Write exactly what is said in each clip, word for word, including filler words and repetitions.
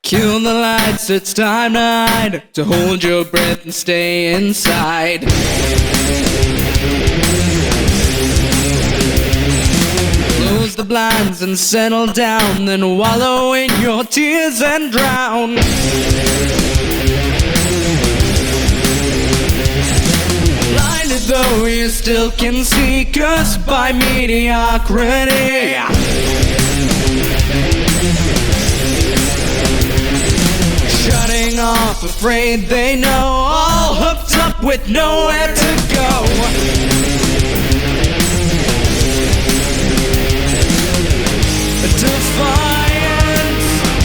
Kill the lights, it's time to hide, to hold your breath and stay inside. Close the blinds and settle down, then wallow in your tears and drown. Blinded though you still can see, cursed by mediocrity. Shutting off, afraid they know, all hooked up with nowhere to go. Defiant,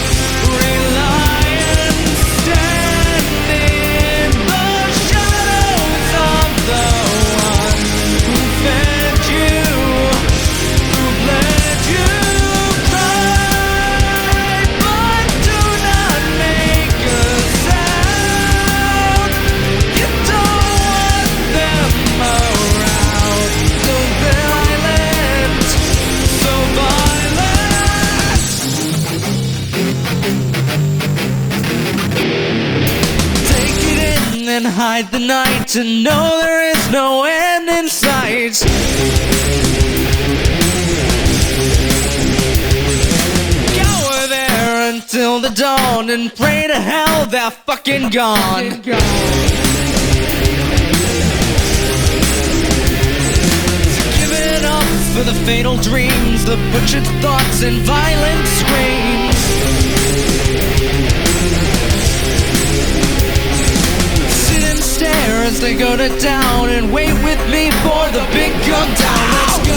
reliant, standing in the shadows of the one who fed you, who bled you. Cry, but do not make a sound. You don't want them around. So violent, so violent. And hide the night and know there is no end in sight. Cower there until the dawn and pray to hell they're fucking gone. Give it up for the fatal dreams, the butchered thoughts and violent screams. As they go to town and wait with me for the big gun down. Let's go.